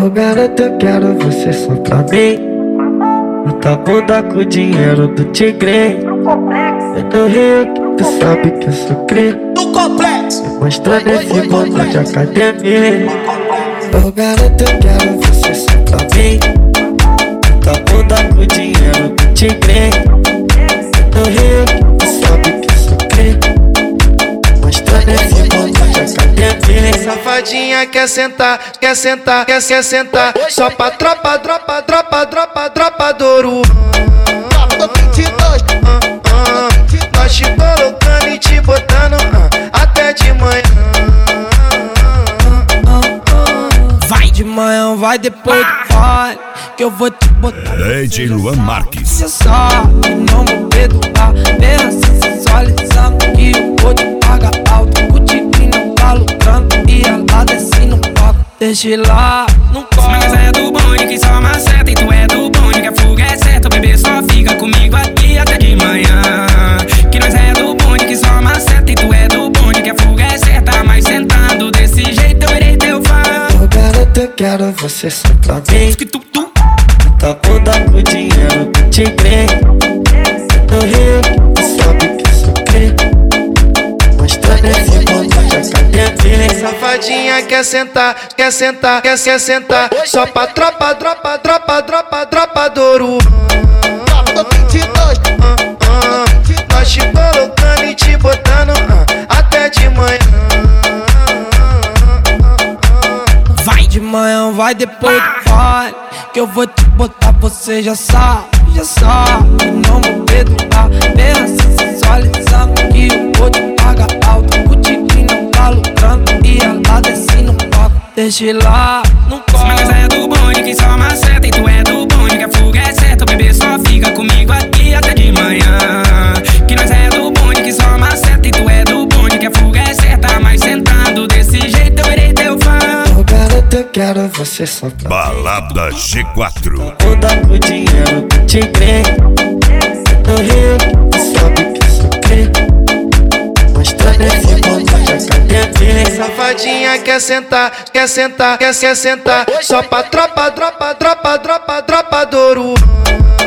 Oh garoto, eu quero você só pra mim. Muita bunda com o dinheiro do tigre. Eu tô Rio que tu sabe que eu sou cri. Do complexo, Mostrando esse mundo de academia. Oh garoto, eu quero você só pra mim. Muita bunda com o dinheiro do tigre. Eu tô Rio que tu sabe que eu sou cri. Mostrando esse mundo de academia. safadinha quer sentar, quer sentar, quer sentar. Só pra tropa do ouro. Nós te colocando e te botando até de manhã. Vai de manhã, vai depois do pai, que eu vou te botar. DJ Luan Marques. Você sabe, não vou perdoar. Vem assim sensualizando que eu vou te pagar alto. O tigre não tá lucrando e ela desce no palco. Deixa lá, não corre. Mas é do bonde que só maceta. E tu é do bonde que a fuga é certa. O bebê só fica comigo aqui até de manhã. Que nós é do bonde que só maceta. E tu é do bonde que a fuga é certa. Mas sentando desse jeito eu irei teu fã. Oh garoto, eu quero você só pra mim. Muita bunda com o dinheiro do tigre. No Rio, tu sabe que eu sou cri. Mostrando esse mundo de academia. Safadinha quer sentar, quer sentar, quer sentar. Só pra tropa do ouro. Nós te colocando e te botando até de manhã. Vai de manhã, vai depois do pai, que eu vou te botar, você já sabe, não vou perdoar. Vem assim sensualizando que eu vou te pagar alto. O tigre não tá lucrando e ela desce no palco. Deixa lá, não corre. Mas é do bonde que só maceta. E tu é do bonde que a fuga é certa. O bebê só fica comigo aqui até de manhã. Que nós é do bonde que só maceta. E tu é do bonde que a fuga é certa. Mas sentando desse jeito eu irei teu fã. Oh garoto, eu quero você só pra Balada G4. bunda com o dinheiro do tigre. No Rio, tu sabe que eu sou cri. Mostrando esse mundo de academia. Safadinha quer sentar, quer sentar, quer sentar. Só pra tropa do ouro.